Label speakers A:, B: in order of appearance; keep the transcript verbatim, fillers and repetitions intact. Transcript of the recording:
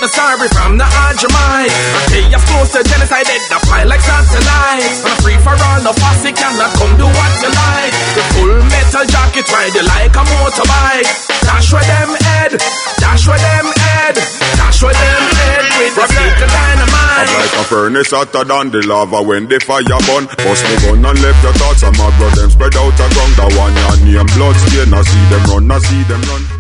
A: the story from the Adjamite. They are supposed to genocide it, the fly like satellites. On a free for all, no fussy cannot come do what you like. The full metal jacket ride you like a motorbike. Dash with them head, dash with them head, dash with them head with the stick of dynamite.
B: I'm like a furnace hotter than the lava when the fire burn. Bust me gun and left your thoughts, I'm a bro them spread out a ground. The one your name blood stain, I see them run, I see them run.